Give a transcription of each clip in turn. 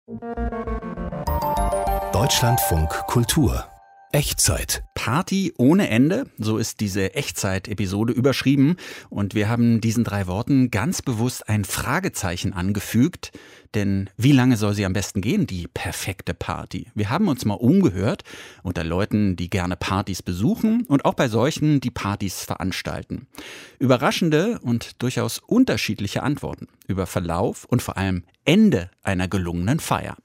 Deutschlandfunk Kultur. Echtzeit. Party ohne Ende, so ist diese Echtzeit-Episode überschrieben. Und wir haben diesen 3 Worten ganz bewusst ein Fragezeichen angefügt. Denn wie lange soll sie am besten gehen, die perfekte Party? Wir haben uns mal umgehört unter Leuten, die gerne Partys besuchen und auch bei solchen, die Partys veranstalten. Überraschende und durchaus unterschiedliche Antworten über Verlauf und vor allem Ende einer gelungenen Feier.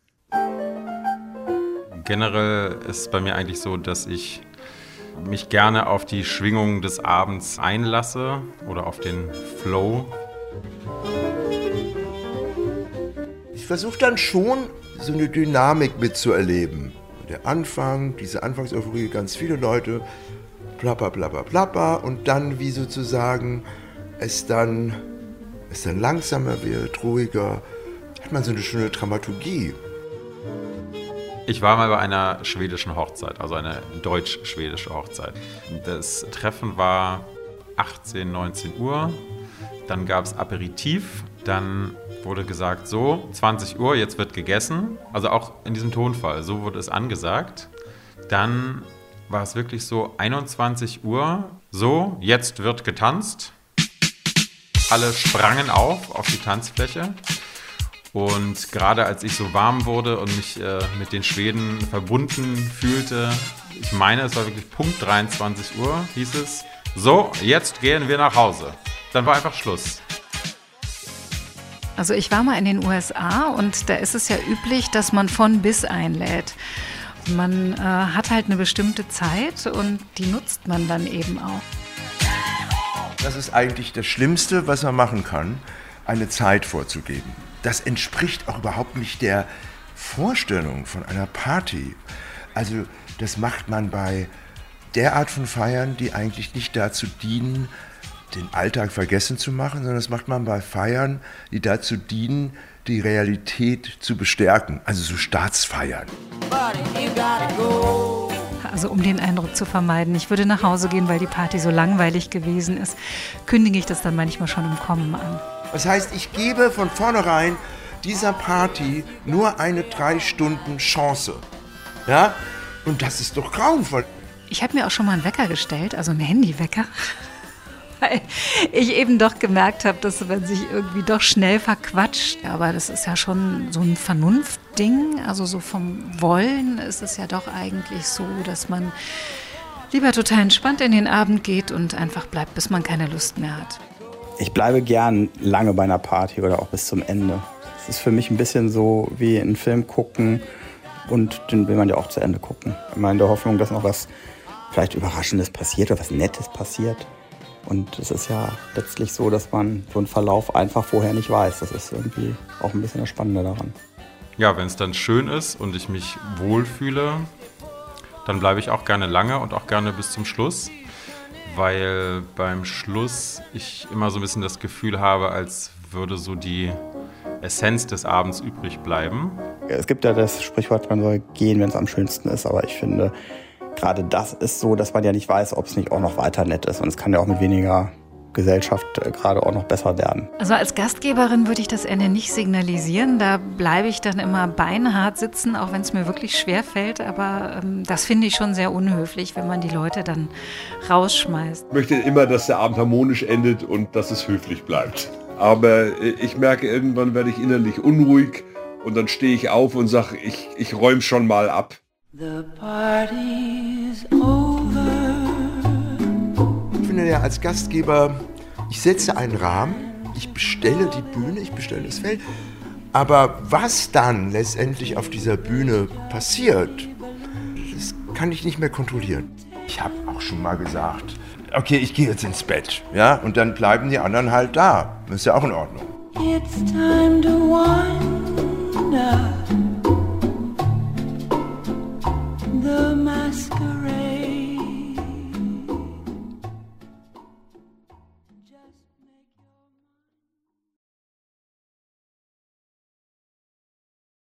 Generell ist es bei mir eigentlich so, dass ich mich gerne auf die Schwingung des Abends einlasse oder auf den Flow. Ich versuche dann schon, so eine Dynamik mitzuerleben. Der Anfang, diese Anfangseuphorie, ganz viele Leute, plapper, plapper, plapper, und dann wie sozusagen es dann langsamer wird, ruhiger, hat man so eine schöne Dramaturgie. Ich war mal bei einer schwedischen Hochzeit, also eine deutsch-schwedische Hochzeit. Das Treffen war 18, 19 Uhr, dann gab es Aperitif, dann wurde gesagt, so, 20 Uhr, jetzt wird gegessen. Also auch in diesem Tonfall, so wurde es angesagt. Dann war es wirklich so, 21 Uhr, so, jetzt wird getanzt. Alle sprangen auf die Tanzfläche. Und gerade als ich so warm wurde und mich mit den Schweden verbunden fühlte, ich meine, es war wirklich Punkt 23 Uhr, hieß es, so, jetzt gehen wir nach Hause. Dann war einfach Schluss. Also ich war mal in den USA und da ist es ja üblich, dass man von bis einlädt. Man hat halt eine bestimmte Zeit und die nutzt man dann eben auch. Das ist eigentlich das Schlimmste, was man machen kann, eine Zeit vorzugeben. Das entspricht auch überhaupt nicht der Vorstellung von einer Party. Also das macht man bei der Art von Feiern, die eigentlich nicht dazu dienen, den Alltag vergessen zu machen, sondern das macht man bei Feiern, die dazu dienen, die Realität zu bestärken. Also so Staatsfeiern. Also um den Eindruck zu vermeiden, ich würde nach Hause gehen, weil die Party so langweilig gewesen ist, kündige ich das dann manchmal schon im Kommen an. Das heißt, ich gebe von vornherein dieser Party nur eine 3 Stunden Chance. Ja? Und das ist doch grauenvoll. Ich habe mir auch schon mal einen Wecker gestellt, also einen Handywecker, weil ich eben doch gemerkt habe, dass man sich irgendwie doch schnell verquatscht. Aber das ist ja schon so ein Vernunftding, also so vom Wollen ist es ja doch eigentlich so, dass man lieber total entspannt in den Abend geht und einfach bleibt, bis man keine Lust mehr hat. Ich bleibe gern lange bei einer Party oder auch bis zum Ende. Es ist für mich ein bisschen so wie einen Film gucken und den will man ja auch zu Ende gucken. Immer in der Hoffnung, dass noch was vielleicht Überraschendes passiert oder was Nettes passiert. Und es ist ja letztlich so, dass man so einen Verlauf einfach vorher nicht weiß. Das ist irgendwie auch ein bisschen das Spannende daran. Ja, wenn es dann schön ist und ich mich wohlfühle, dann bleibe ich auch gerne lange und auch gerne bis zum Schluss. Weil beim Schluss ich immer so ein bisschen das Gefühl habe, als würde so die Essenz des Abends übrig bleiben. Es gibt ja das Sprichwort, man soll gehen, wenn es am schönsten ist. Aber ich finde, gerade das ist so, dass man ja nicht weiß, ob es nicht auch noch weiter nett ist. Und es kann ja auch mit weniger Gesellschaft gerade auch noch besser werden. Also als Gastgeberin würde ich das Ende nicht signalisieren. Da bleibe ich dann immer beinhart sitzen, auch wenn es mir wirklich schwer fällt. Aber das finde ich schon sehr unhöflich, wenn man die Leute dann rausschmeißt. Ich möchte immer, dass der Abend harmonisch endet und dass es höflich bleibt. Aber ich merke, irgendwann werde ich innerlich unruhig und dann stehe ich auf und sage, ich räume schon mal ab. The party's over. Ich finde ja als Gastgeber, ich setze einen Rahmen, ich bestelle die Bühne, ich bestelle das Feld. Aber was dann letztendlich auf dieser Bühne passiert, das kann ich nicht mehr kontrollieren. Ich habe auch schon mal gesagt, okay, ich gehe jetzt ins Bett, ja, und dann bleiben die anderen halt da. Das ist ja auch in Ordnung. It's time to wonder. The masquerade.